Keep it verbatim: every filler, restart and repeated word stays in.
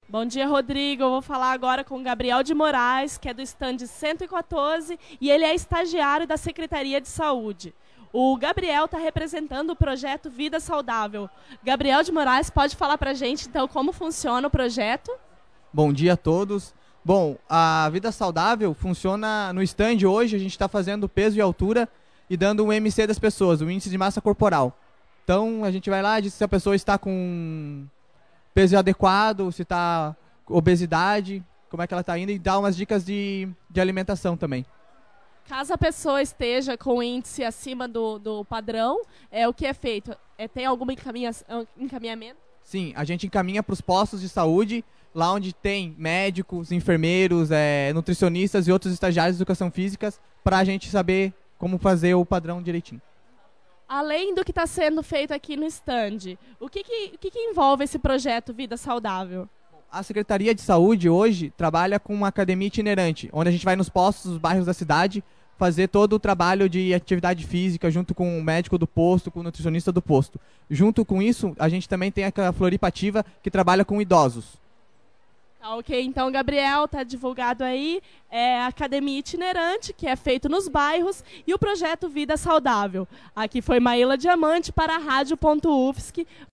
Bom dia, Rodrigo. Eu vou falar agora com o Gabriel de Moraes, que é do stand cento e quatorze, e ele é estagiário da Secretaria de Saúde. O Gabriel está representando o projeto Vida Saudável. Gabriel de Moraes, pode falar para a gente, então, como funciona o projeto? Bom dia a todos. Bom, a Vida Saudável funciona no stand hoje, a gente está fazendo peso e altura e dando um M C das pessoas, o índice de massa corporal. Então, a gente vai lá e diz se a pessoa está com peso adequado, se está com obesidade, como é que ela está indo, e dá umas dicas de, de alimentação também. Caso a pessoa esteja com índice acima do, do padrão, é, o que é feito? É, tem algum encaminha, encaminhamento? Sim, a gente encaminha para os postos de saúde, lá onde tem médicos, enfermeiros, é, nutricionistas e outros estagiários de educação física, para a gente saber como fazer o padrão direitinho. Além do que está sendo feito aqui no stand, o que, que, o que, que envolve esse projeto Vida Saudável? A Secretaria de Saúde hoje trabalha com uma academia itinerante, onde a gente vai nos postos, nos bairros da cidade, fazer todo o trabalho de atividade física junto com o médico do posto, com o nutricionista do posto. Junto com isso, a gente também tem a Floripa Ativa, que trabalha com idosos. Tá, ok, então, Gabriel, está divulgado aí é, a academia itinerante, que é feito nos bairros, e o projeto Vida Saudável. Aqui foi Maíla Diamante para a Rádio ponto U F S C.